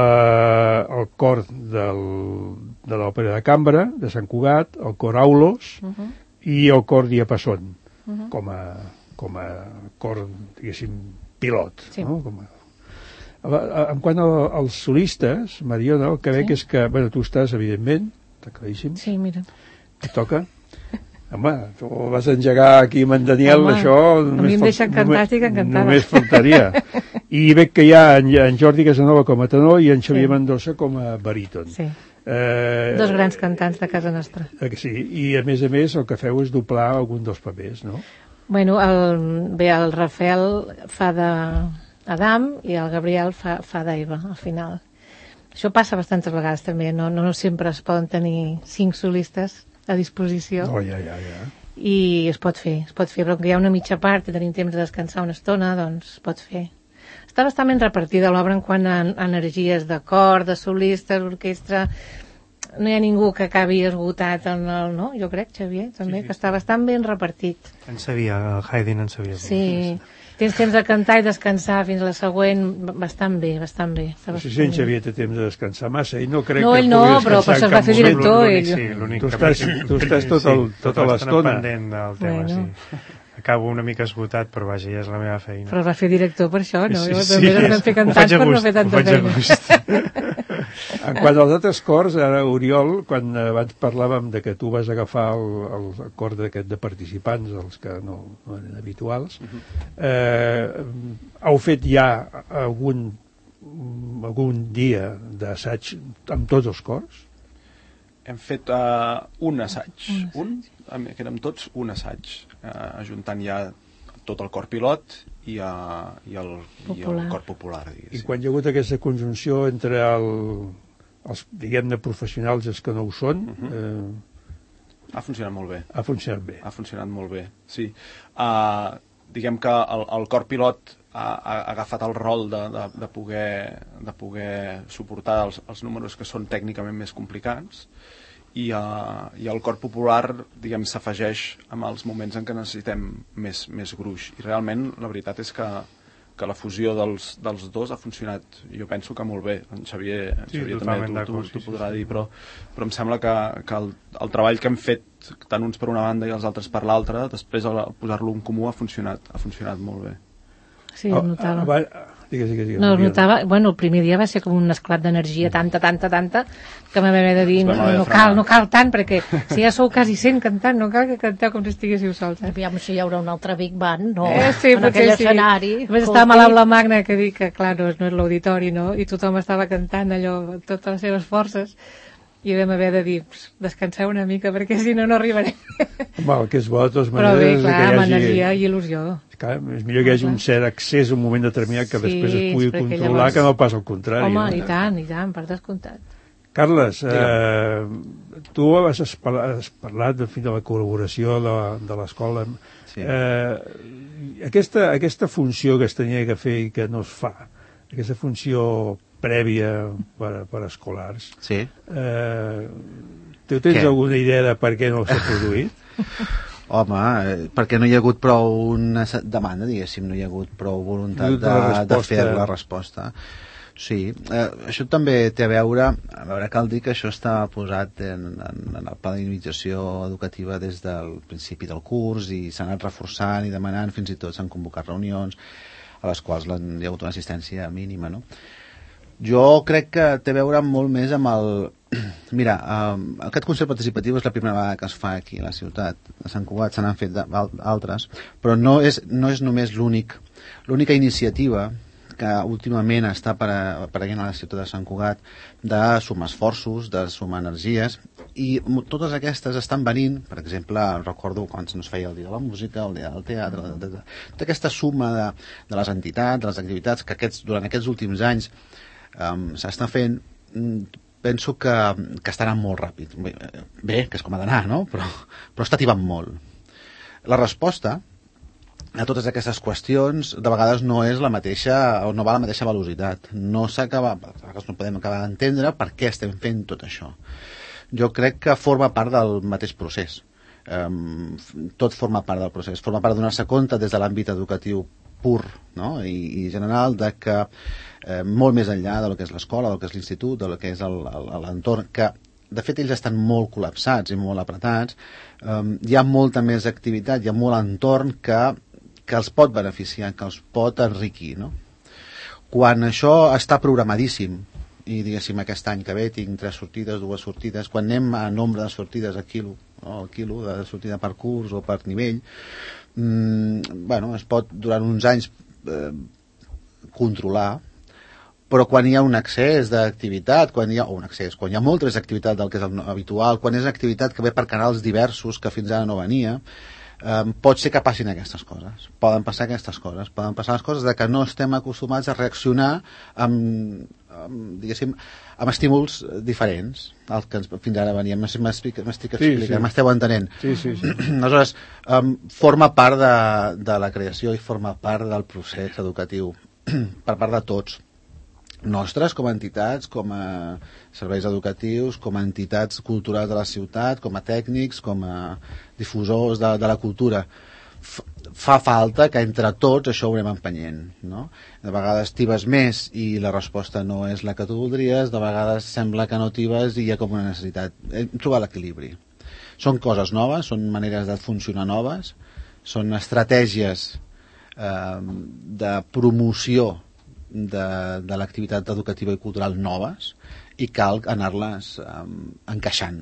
el cor de l'Òpera de Cambra de Sant Cugat, el cor Aulos i el cor Diapason, com a cor, diguéssim, pilot, no? En quant als solistes, Mariona, el que veig és que, bueno, tu estàs, evidentment, està claríssim. Sí, mira. Et toca. Home, tu vas engegar aquí amb en Daniel, això... A mi em deixa encantada, estic encantada. Només faltaria. I veig que hi ha en Jordi Casanova com a tenor i en Xavier Mendoza com a baríton. Sí. Dos grans cantants de casa nostra. Sí, i a més el que feu és doblar algun dels papers, no? Bueno, el Rafael fa d'Adam i el Gabriel fa d'Eva, al final. Això passa bastantes vegades també, no sempre es poden tenir 5 solistes a disposició. I es pot fer, però que hi ha una mitja part i tenim temps de descansar una estona, doncs es pot fer. Està bastant ben repartida l'obra en quant a energies de cor, de solistes, orquestra... No hi ha ningú que acabi esgotat en el... No? Jo crec, Xavier, també, que està bastant ben repartit. En sabia, el Haydn en sabia. Sí, tens temps de cantar i descansar fins a la següent, bastant bé, bastant bé. No sé si en Xavier té temps de descansar massa, ell no crec que pugui descansar però se'l va fer director. Tu estàs tota l'estona. Pendent del tema, sí. Acabo una mica esgotat, però vaja, ja és la meva feina. Però es va fer director per això, no? També vam fer cantant per no fer tanta feina. En quant als altres cors, ara, Oriol, quan abans parlàvem de que tu vas agafar el cor d'aquest de participants, els que no eren habituals, heu fet ja algun dia d'assaig amb tots els cors? Hem fet un assaig, que érem tots un assaig, ajuntant ja tot el cor pilot i el cor popular. I quan hi ha hagut aquesta conjunció entre els, diguem-ne, professionals i els que no ho són... Ha funcionat molt bé. Ha funcionat bé. Ha funcionat molt bé, sí. Diguem que el cor pilot ha agafat el rol de poder suportar els números que són tècnicament més complicats i el cor popular, diguem, s'afegeix amb els moments en què necessitem més gruix. I realment la veritat és que la fusió dels dos ha funcionat, jo penso que molt bé. En Xavier també t'ho podrà dir, però em sembla que el treball que hem fet tant uns per una banda i els altres per l'altra, després posar-lo en comú ha funcionat molt bé. Sí, es notava. Digues. No, es notava, bueno, el primer dia va ser com un esclat d'energia tanta, que m'ha haver de dir, no cal tant, perquè si ja sou quasi 100 cantant, no cal que canteu com si estiguéssiu sols. Aviam si hi haurà un altre Big Band, no? Sí, en aquell escenari. Després estàvem a l'aula magna, que dic que, clar, no és l'auditori, no? I tothom estava cantant allò, totes les seves forces, i vam haver de dir, descanseu una mica, perquè si no arribarem. Home, el que és bo, de totes maneres... Però bé, clar, amb energia i il·lusió. Clar, és millor que hi hagi un cert accés a un moment determinat que després es pugui controlar, que no pas al contrari. Home, i tant, per descomptat. Carles, tu has parlat de la col·laboració de l'escola. Aquesta funció que es tenia que fer i que no es fa, aquesta funció prèvia per escolars. Sí. Tu tens alguna idea de per què no s'ha produït? Home, perquè no hi ha hagut prou una demanda, diguéssim, no hi ha hagut prou voluntat de fer la resposta. Sí, això també té a veure cal dir que això està posat en el pla d'invitació educativa des del principi del curs i s'ha anat reforçant i demanant, fins i tot s'han convocat reunions a les quals hi ha hagut una assistència mínima, no? Jo crec que té a veure molt més amb el... Mira, aquest concert participatiu és la primera vegada que es fa aquí a la ciutat de Sant Cugat, se n'han fet altres, però no és només l'única iniciativa que últimament està apareguent a la ciutat de Sant Cugat de sumar esforços, de sumar energies, i totes aquestes estan venint, per exemple, recordo quan no es feia el Dia de la Música, el Dia del Teatre, tota aquesta suma de les entitats, de les activitats que durant aquests últims anys s'estan fent, penso que està anant molt ràpid. Bé, que és com ha d'anar, no? Però està tibant molt. La resposta a totes aquestes qüestions de vegades no és la mateixa, o no va a la mateixa velocitat. No podem acabar d'entendre per què estem fent tot això. Jo crec que forma part del mateix procés. Tot forma part del procés. Forma part de donar-se compte des de l'àmbit educatiu pur, no? I general, de que molt més enllà del que és l'escola, del que és l'institut, del que és l'entorn, que de fet ells estan molt col·lapsats i molt apretats, hi ha molta més activitat, hi ha molt entorn que els pot beneficiar, que els pot enriquir, no? Quan això està programadíssim, i diguéssim aquest any que ve tinc 3 sortides, 2 sortides, quan anem a nombre de sortides a quilo, no? El quilo de sortida per curs o per nivell, es pot durant uns anys controlar, però quan hi ha un excés d'activitat, quan hi ha molta més activitat del que és habitual, quan és activitat que ve per canals diversos que fins ara no venia, pot ser que passin aquestes coses. Poden passar aquestes coses. Poden passar les coses de que no estem acostumats a reaccionar amb estímuls diferents als que fins ara veníem. M'estic explicant, m'esteu entenent. Sí. Aleshores, forma part de la creació i forma part del procés educatiu per part de tots. Nostres com a entitats, com a serveis educatius, com a entitats culturals de la ciutat, com a tècnics, com a difusors de la cultura. Fa falta que entre tots això ho anem empenyent, no? De vegades tibes més i la resposta no és la que tu voldries, de vegades sembla que no tibes i hi ha com una necessitat. Trobar l'equilibri. Són coses noves, són maneres de funcionar noves, són estratègies de promoció de l'activitat educativa i cultural noves i cal anar-les encaixant.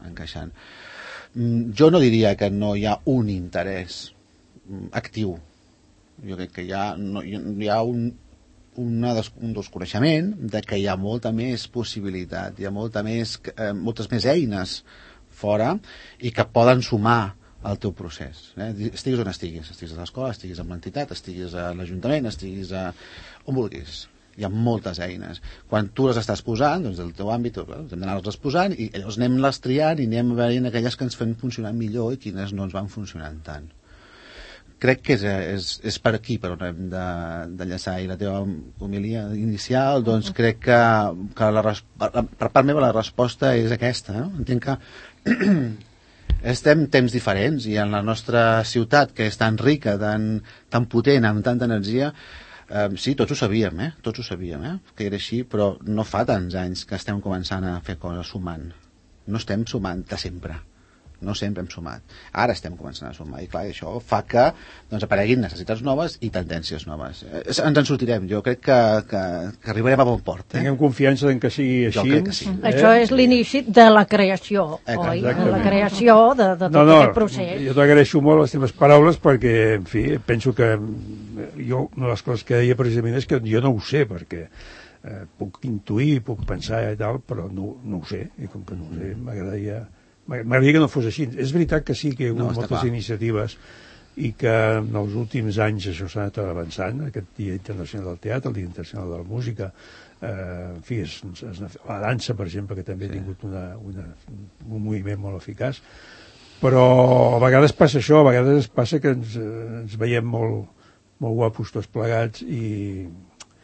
Jo no diria que no hi ha un interès actiu. Jo crec que hi ha un desconeixement de que hi ha molta més possibilitat, hi ha moltes més eines fora i que poden sumar al teu procés. Estiguis on estiguis a l'escola, estiguis en l'entitat, estiguis a l'Ajuntament, estiguis on vulguis. Hi ha moltes eines. Quan tu les estàs posant, doncs del teu àmbit, hem d'anar-les posant i llavors anem-les triant i anem veient aquelles que ens fan funcionar millor i quines no ens van funcionant tant. Crec que és per aquí per on hem d'enllaçar. I la teva homilia inicial, doncs crec que per part meva la resposta és aquesta. Entenc que estem temps diferents i en la nostra ciutat, que és tan rica, tan potent, amb tanta energia, sí, tots ho sabíem, que era així, però no fa tants anys que estem començant a fer coses sumant. No estem sumant de sempre. No sempre hem sumat. Ara estem començant a sumar i clar, això fa que apareguin necessitats noves i tendències noves. Ens en sortirem. Jo crec que arribarem a bon port. Tinguem confiança en que sigui així. Jo crec que sí. Això és l'inici de la creació, oi? La creació de tot aquest procés. Jo t'agraeixo molt les teves paraules perquè, en fi, penso que jo, una de les coses que deia precisament és que jo no ho sé, perquè puc intuir, puc pensar i tal, però no ho sé. I com que no ho sé, m'agradaria que no fos així. És veritat que sí que hi ha hagut moltes iniciatives i que en els últims anys això s'ha anat avançant, aquest Dia Internacional del Teatre, el Dia Internacional de la Música, en fi, la dansa, per exemple, que també ha tingut un moviment molt eficaç, però a vegades passa això, a vegades passa que ens veiem molt guapos tots plegats i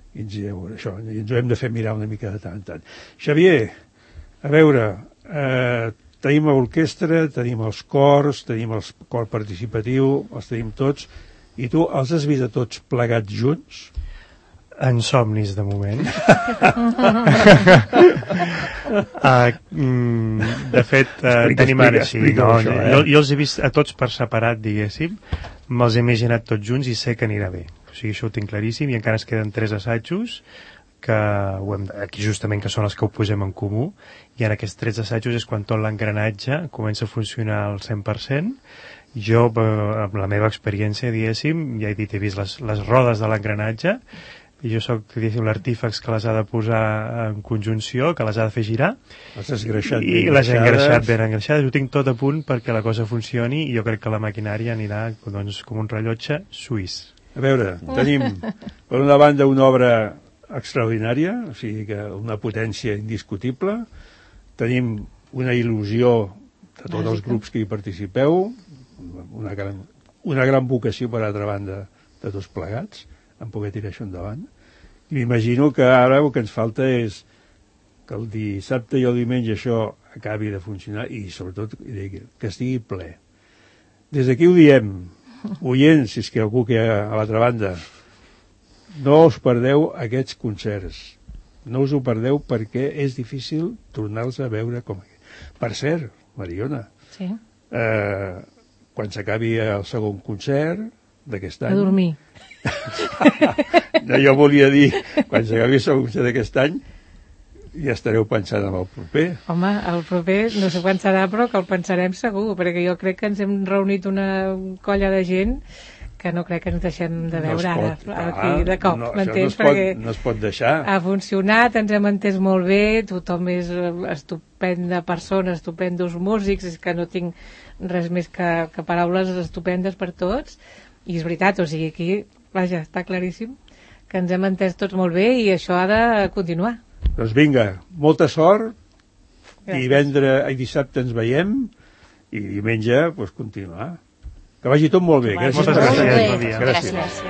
I ens ho hem de fer mirar una mica de tant en tant. Xavier, a veure, tenim l'orquestra, tenim els cors, tenim el cor participatiu, els tenim tots, i tu els has vist a tots plegats junts? En somnis, de moment. De fet, tenim ara així. Jo els he vist a tots per separat, diguéssim. Me'ls he imaginat tots junts i sé que anirà bé. O sigui, això ho tinc claríssim, i encara ens queden 3 assajos que aquí justament que són els que ho posem en comú, i en aquests 3 assajos és quan tot l'engranatge comença a funcionar al 100%. Jo, amb la meva experiència, diguéssim, ja he dit, he vist les rodes de l'engranatge, i jo soc l'artífex que les ha de posar en conjunció, que les ha de fer girar. Les has engreixat ben engreixades. I les he engreixat ben engreixades. Ho tinc tot a punt perquè la cosa funcioni, i jo crec que la maquinària anirà doncs, com un rellotge suís. A veure, tenim per una banda una obra extraordinària, o sigui que una potència indiscutible, tenim una il·lusió de tots els grups que hi participeu, una gran vocació per altra banda de tots plegats, en poder tirar això endavant. I m'imagino que ara el que ens falta és que el dissabte i el diumenge això acabi de funcionar i sobretot que estigui ple. Des d'aquí ho diem, oients, si és que algú que hi ha a l'altra banda, no us perdeu aquests concerts. No us ho perdeu perquè és difícil tornar-los a veure com... Per cert, Mariona, sí. Quan s'acabi el segon concert d'aquest any... A dormir. No, jo volia dir, quan s'acabi el segon concert d'aquest any, ja estareu pensant en el proper. Home, el proper no sé quan serà, però que el pensarem segur, perquè jo crec que ens hem reunit una colla de gent que no crec que ens deixem de veure ara, aquí de cop, m'entens? No es pot deixar. Ha funcionat, ens hem entès molt bé, tothom és estupenda persona, estupendos músics, és que no tinc res més que paraules estupendes per tots, i és veritat, o sigui, aquí, vaja, està claríssim que ens hem entès tots molt bé i això ha de continuar. Doncs vinga, molta sort. Divendres i dissabte ens veiem i diumenge, doncs, continuar. Que vagi tot molt bé. Moltes gràcies. Gràcies.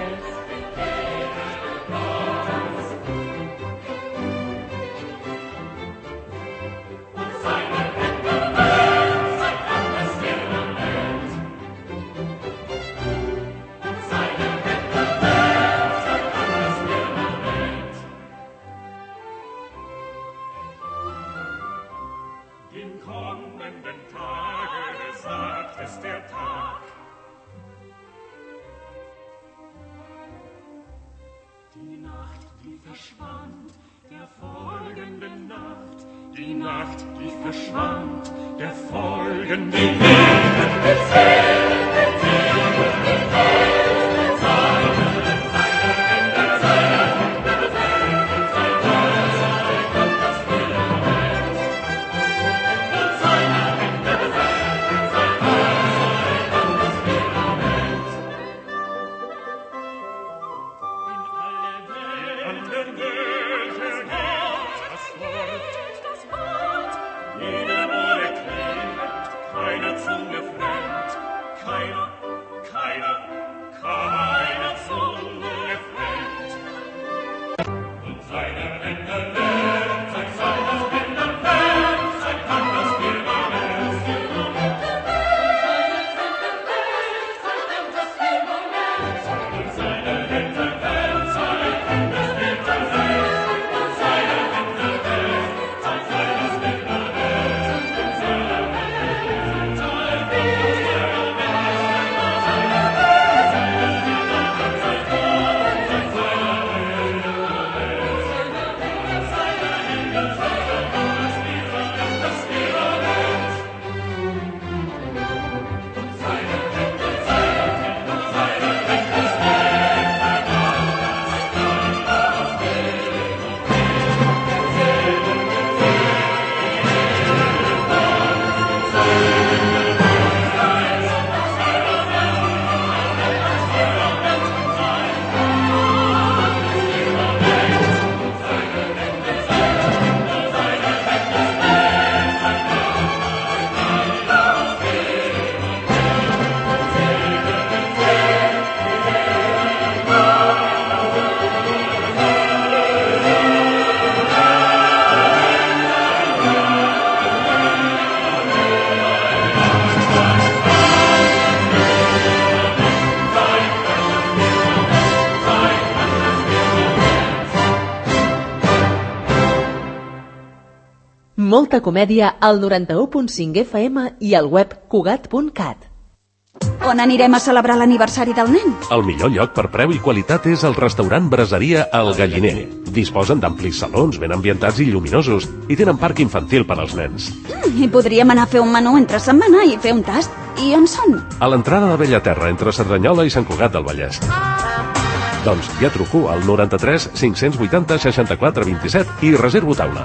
Molta comèdia al 91.5 FM i al web Cugat.cat. On anirem a celebrar l'aniversari del nen? El millor lloc per preu i qualitat és el restaurant Braseria El Galliner. Disposen d'amplis salons ben ambientats i lluminosos i tenen parc infantil per als nens. I podríem anar a fer un menú entre setmana i fer un tast. I on són? A l'entrada de Bellaterra, entre Cerdanyola i Sant Cugat del Vallès. Doncs ja truco al 93 580 64 27 i reservo taula.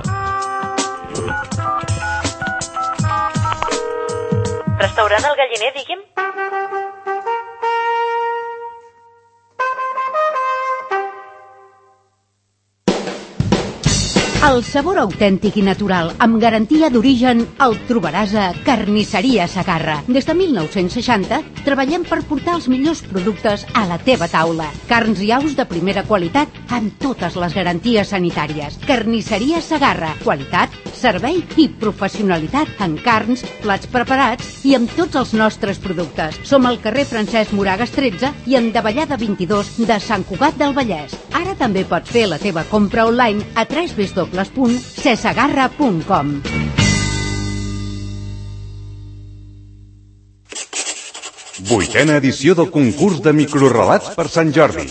Restaurant El Galliner, digui'm. El sabor autèntic i natural, amb garantia d'origen, el trobaràs a Carnisseria Segarra. Des de 1960 treballem per portar els millors productes a la teva taula. Carns i aus de primera qualitat amb totes les garanties sanitàries. Carnisseria Segarra. Qualitat, servei i professionalitat en carns, plats preparats i amb tots els nostres productes. Som al carrer Francesc Moragas 13 i en Davallada 22 de Sant Cugat del Vallès. Ara també pots fer la teva compra online a www.cesegarra.com. Vuitena edició del concurs de microrelats per Sant Jordi.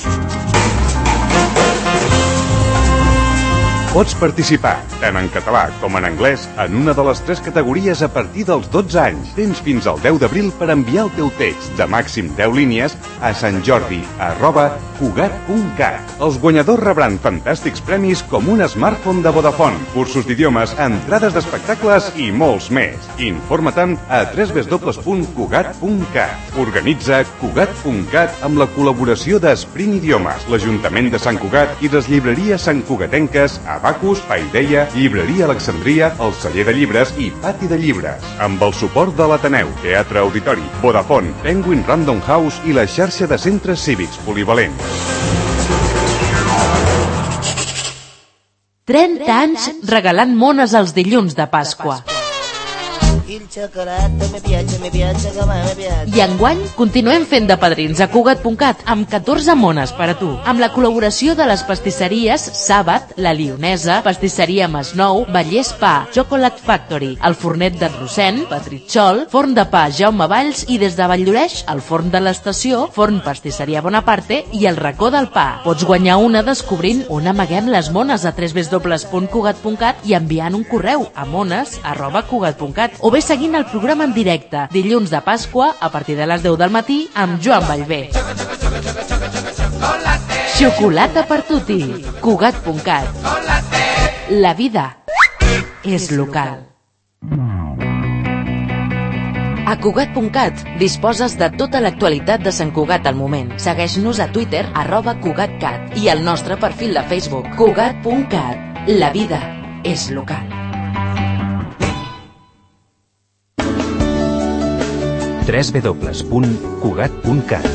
Pots participar, tant en català com en anglès, en una de les 3 categories a partir dels 12 anys. Tens fins al 10 d'abril per enviar el teu text de màxim 10 línies a santjordi@cugat.cat. Els guanyadors rebran fantàstics premis com un smartphone de Vodafone, cursos d'idiomes, entrades d'espectacles i molts més. Informa-te'n a www.cugat.cat. Organitza Cugat.cat amb la col·laboració d'Esprint Idiomes, l'Ajuntament de Sant Cugat i les llibreries santcugatenques Abacus, Paideia, Llibreria Alexandria, el Celler de Llibres i Pati de Llibres. Amb el suport de l'Ateneu, Teatre Auditori, Vodafone, Penguin Random House i la xarxa de centres cívics polivalents. 30 anys regalant mones els dilluns de Pasqua. I enguany continuem fent de padrins a Cugat.cat amb 14 mones per a tu, amb la col·laboració de les pastisseries Sàbat, La Lionesa, Pastisseria Masnou, Vallès Pa, Chocolate Factory, el Fornet de Rossent, Petritxol, Forn de Pa Jaume Valls i des de Valldoreix, el Forn de l'Estació, Forn Pastisseria Bonaparte i el Racó del Pa. Pots guanyar una descobrint on amaguem les mones a www.cugat.cat i enviant un correu a mones@cugat.cat o bé seguint el programa en directe, dilluns de Pasqua, a partir de les 10 del matí, amb Joan Vallvé. Xocolata per tutti, Cugat.cat. La vida és local. A Cugat.cat disposes de tota l'actualitat de Sant Cugat al moment. Segueix-nos a Twitter, @CugatCat, i al nostre perfil de Facebook, Cugat.cat. La vida és local. www.cugat.cat.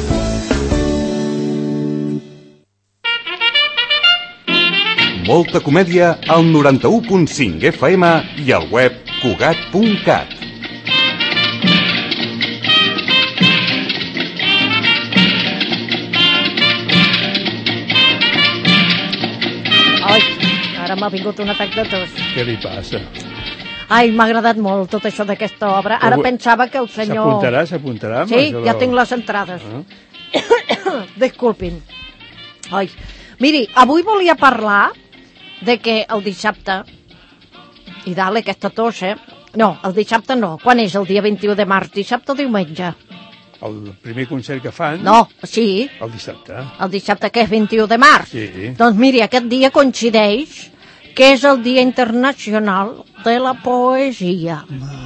Molta comèdia al 91.5 FM i al web Cugat.cat. Ai, ara m'ha vingut un atac de tos. Què li passa? Ai, m'ha agradat molt tot això d'aquesta obra. Ara pensava que el senyor... S'apuntarà? Sí, ja tinc les entrades. Disculpin. Ai, miri, avui volia parlar de que el dissabte... I dale, aquesta tos, No, el dissabte no. Quan és el dia 21 de març? Dissabte o diumenge? El primer concert que fan... No, sí. El dissabte. El dissabte que és 21 de març? Sí. Doncs miri, aquest dia coincideix que és el Dia Internacional de la Poesia.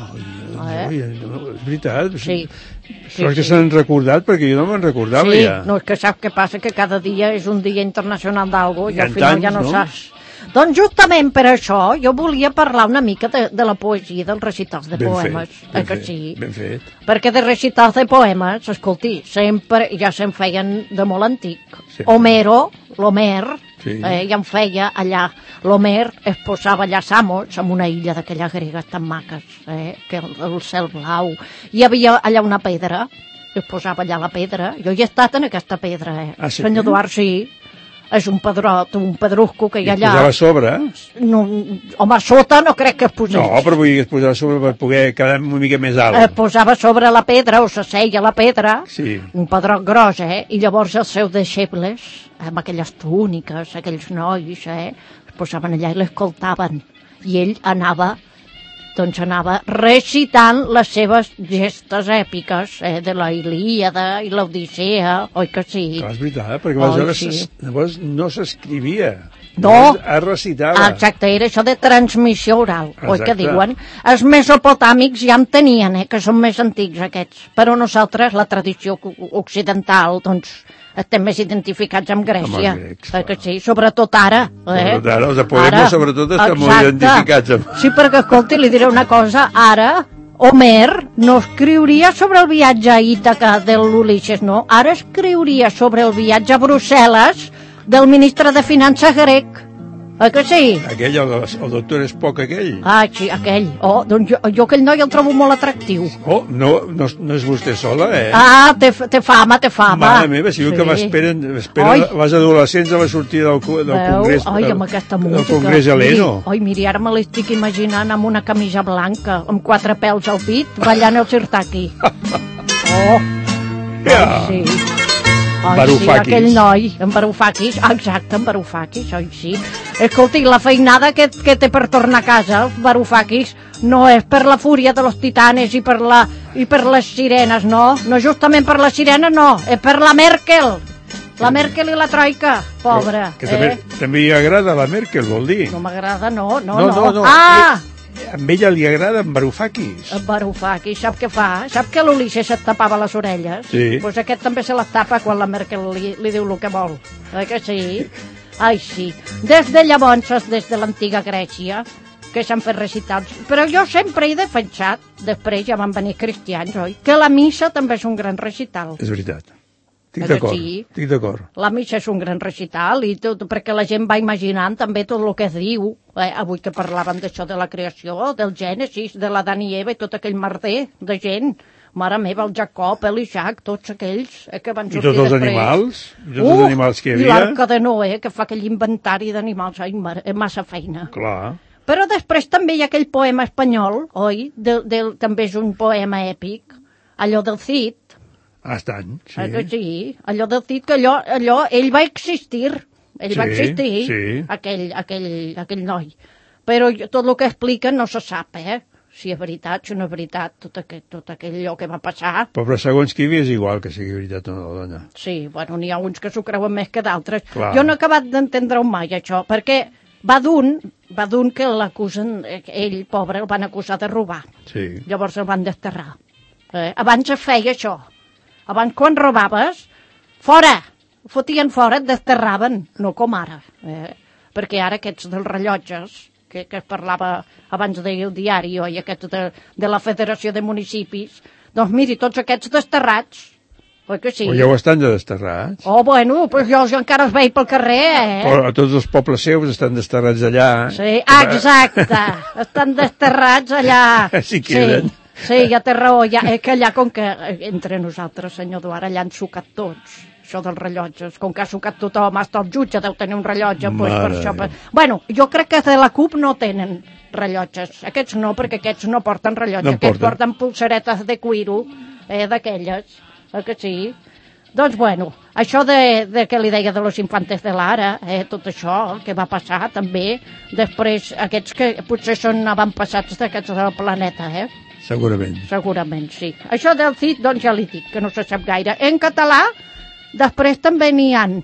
És veritat. Sí. Sort que s'han recordat, perquè jo no me'n recordava ja. Sí, no, és que saps què passa? Que cada dia és un dia internacional d'algo i al final tants, ja no no? saps. Doncs justament per això jo volia parlar una mica de la poesia, dels recitals de poemes. Ben fet. Perquè de recitals de poemes, escolti, sempre ja se'n feien de molt antic. Sí. L'Homer, sí. Ja en feia allà. L'Homer es posava allà a Samos, en una illa d'aquelles gregues tan maques, que el cel blau. Hi havia allà una pedra, es posava allà la pedra. Jo hi he estat en aquesta pedra, Ah, sí? Senyor Eduard, sí. és un pedrot, un pedrusco que hi ha allà. Posava a sobre? No, home, a sota no crec que es posés. No, però vull dir que es posava a sobre per poder quedar una mica més alt. Posava sobre la pedra, o s'asseia la pedra, Sí. un pedrot gros, i llavors els seus deixebles, amb aquelles túniques, aquells nois, es posaven allà i l'escoltaven. I ell anava recitant les seves gestes èpiques de la Ilíada i l'Odissea, oi que sí? Clar, és veritat, perquè aleshores sí. Llavors no s'escrivia. No, es recitava. exacte, era això de transmissió oral, oi que Exacte. diuen? Els mesopotàmics ja en tenien, que són més antics aquests, però nosaltres, la tradició occidental, doncs, estem més identificats amb Grècia, que sí, sobretot ara. Sobretot ara, els de Podemos sobretot estan molt identificats amb... Sí, perquè, escolti, li diré una cosa, ara Homer no escriuria sobre el viatge a Ítaca de l'Ulisses, no, ara escriuria sobre el viatge a Brussel·les del ministre de Finances grec. Que sí? Aquell, el doctor Spock aquell. Ah, sí, aquell. Oh, doncs jo aquell noi el trobo molt atractiu. Oh, no és vostè sola, Ah, té fama. Mare meva, si diu que m'esperen les adolescents a la sortida del Congrés. Ai, amb aquesta música. Del Congrés Heleno. Miri, ara me l'estic imaginant amb una camisa blanca, amb 4 pèls al pit, ballant el sirtaki. Sí. Varoufakis. Sí, aquell noi, en Varoufakis, exacte, en Varoufakis, sí. Escolti, la feinada que té per tornar a casa, Varoufakis, no és per la fúria de los titanes i per les sirenes, no, justament per les sirenes, no, és per la Merkel. La Merkel i la Troika, pobra. Que també li agrada la Merkel, vol dir? No m'agrada, no. Ah! A ella li agrada en Varoufakis. En Varoufakis, sap què fa? Sap que l'Ulisses et tapava les orelles? Sí. Doncs aquest també se les tapa quan la Merkel li diu el que vol. Que sí? Ai, sí. Des de llavors, des de l'antiga Grècia, que s'han fet recitals. Però jo sempre he defensat, després ja van venir cristians, oi? Que la missa també és un gran recital. És veritat. Estic Sí. d'acord. La missa és un gran recital i tot, perquè la gent va imaginant també tot el que es diu. Avui que parlaven d'això de la creació, del Gènesis, de l'Adam i Eva i tot aquell merder de gent. Mare meva, el Jacob, l'Isaac, tots aquells que van sortir després. I tots els animals? I tots els animals que hi havia? I l'Arca de Noé, que fa aquell inventari d'animals. Ai, massa feina. Clar. Però després també hi ha aquell poema espanyol, oi? També és un poema èpic, allò del Cid. Ah, tant, sí. Sí, allò del Cid, que allò ell va existir. Ell va existir, sí. aquell noi. Però tot el que expliquen no se sap, si és veritat, si no és veritat, tot aquell que va passar. Però segons qui és igual que sigui veritat o no, dona. Sí, bueno, n'hi ha uns que s'ho creuen més que d'altres. Clar. Jo no he acabat d'entendre-ho mai, això, perquè va d'un que l'acusen, ell, pobre, el van acusar de robar. Sí. Llavors el van desterrar. Abans es feia això. Abans, quan robaves, fora! Fotien fora, et desterraven, no com ara. Perquè ara aquests dels rellotges, que es parlava abans del diari, oi, aquests de la Federació de Municipis, doncs miri, tots aquests desterrats, oi que sí? O ja ho estan de desterrats. Oh, bueno, però jo encara els veig pel carrer, Però a tots els pobles seus estan desterrats allà. Sí, exacte, estan desterrats allà. Així queden. Sí, ja té raó, és que allà, com que entre nosaltres, senyor Duart, allà han sucat tots, això dels rellotges, com que ha sucat tothom, hasta el jutge deu tenir un rellotge, doncs per això... Bueno, jo crec que de la CUP no tenen rellotges, aquests no, perquè aquests no porten rellotge, aquests porten pulseretes de cuiro, d'aquelles, que sí. Doncs bueno, això de que li deia de los infantes de l'ara, tot això que va passar també, després aquests que potser són avantpassats d'aquests del planeta, Segurament. Segurament, sí. Això del Cid, doncs ja li dic, que no se sap gaire. En català, després també n'hi ha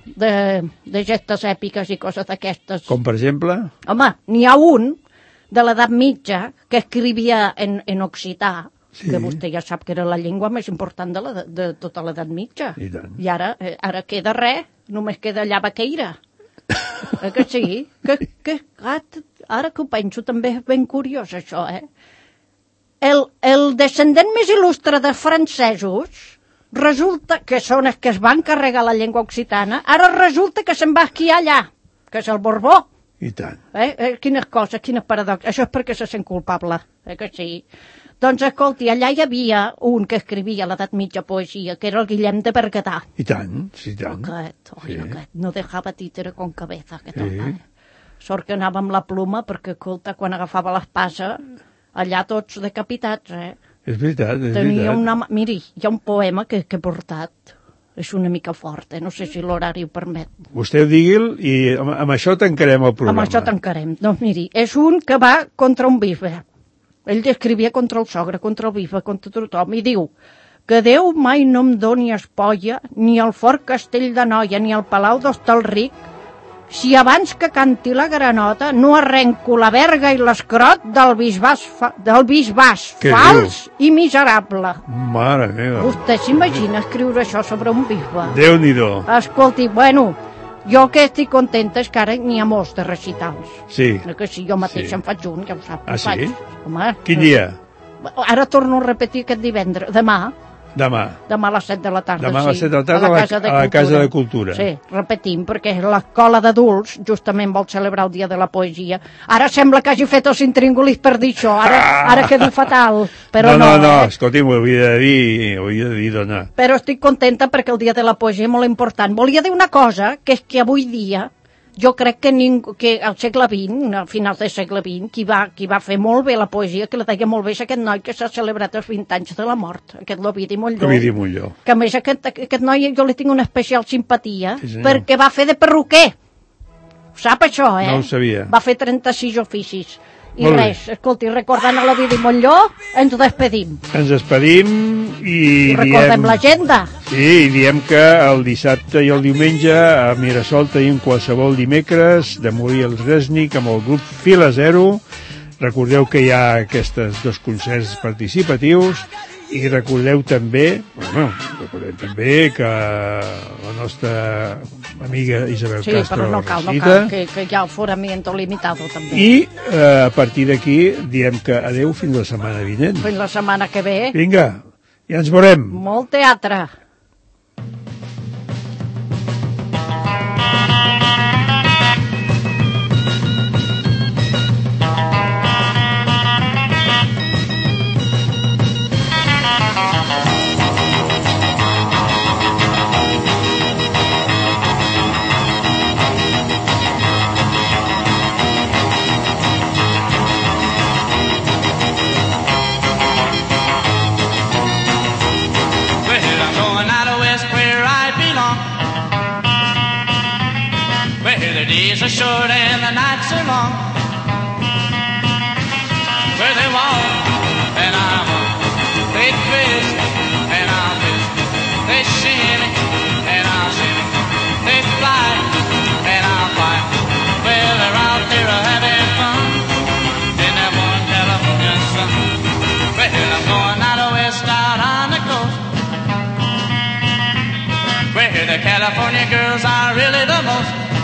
de gestes èpiques i coses d'aquestes. Com per exemple? Home, n'hi ha un de l'edat mitja que escrivia en occità, que vostè ja sap que era la llengua més important de tota l'edat mitja. I ara queda res, només queda allà Baqueira. Que sí? Ara que ho penso també és ben curiós això, El descendent més il·lustre dels francesos resulta que són els que es van carregar la llengua occitana, ara resulta que se'n va esquiar allà, que és el Borbó. I tant. Quines coses, quines paradoxes. Això és perquè se sent culpable, que sí. Doncs escolti, allà hi havia un que escrivia a l'edat mitja poesia, que era el Guillem de Berguedà. I tant, sí, tant. Aquest, no dejava títere con cabeza, aquest home. Sort que anava amb la pluma, perquè, escolta, quan agafava l'espasa, allà tots decapitats, És veritat, Tenia Miri, hi ha un poema que he portat, és una mica fort, no sé si l'horari ho permet. Vostè digui'l i amb això tancarem el programa. Amb això tancarem. Doncs miri, és un que va contra un bisbe. Ell escrivia contra el sogre, contra el bisbe, contra tothom, i diu que Déu mai no em doni espolla, ni el fort castell de Noia, ni el palau d'Hostalric, si abans que canti la granota no arrenco la verga i l'escrot del bisbàs fals i miserable. Mare meva. Vostè s'imagina escriure això sobre un bisbe? Déu-n'hi-do. Escolti, bueno, jo que estic contenta és que ara n'hi ha molts de recitals. Sí. Que si jo mateixa en faig un, ja ho sap. Ah, sí? Home, quin dia? Ara torno a repetir aquest divendres, demà. Demà a les 7 de la tarda, Demà a les 7 de la tarda a la Casa de Cultura. Sí, repetim, perquè l'escola d'adults justament vol celebrar el Dia de la Poesia. Ara sembla que hagi fet els intríngulis per dir això, ara quedo fatal, però no. Escolti, ho havia de dir, dona. Però estic contenta perquè el Dia de la Poesia és molt important. Volia dir una cosa, que és que avui dia jo crec que al segle XX, a finals del segle XX, qui va fer molt bé la poesia, que la deia molt bé, és aquest noi que s'ha celebrat els 20 anys de la mort, aquest l'Ovidi Montllor. Que a més aquest noi jo li tinc una especial simpatia, perquè va fer de perruquer. Sap això, No ho sabia. Va fer 36 oficis. I res, escolti, recordant a l'Ovidi Montllor, ens despedim. Ens despedim i recordem l'agenda. Sí, i diem que el dissabte i el diumenge a Mirasol tenim qualsevol dimecres de Morir els Resnick amb el grup Fila Zero. Recordeu que hi ha aquests dos concerts participatius i recordeu també que la nostra amiga Isabel Castro Sí, però no cal, que hi ha aforamiento limitado també. I a partir d'aquí diem que adeu fins la setmana vinent. Fins la setmana que ve. Vinga, ja ens veurem. Molt teatre. Days are short and the nights are long. Where they walk and I walk, they twist and I'll twist. They shimmy and I'll shimmy. They fly and I'll fly. Well, they're out there having fun in that one California sun. Well, I'm going out west out on the coast, where the California girls are really the most.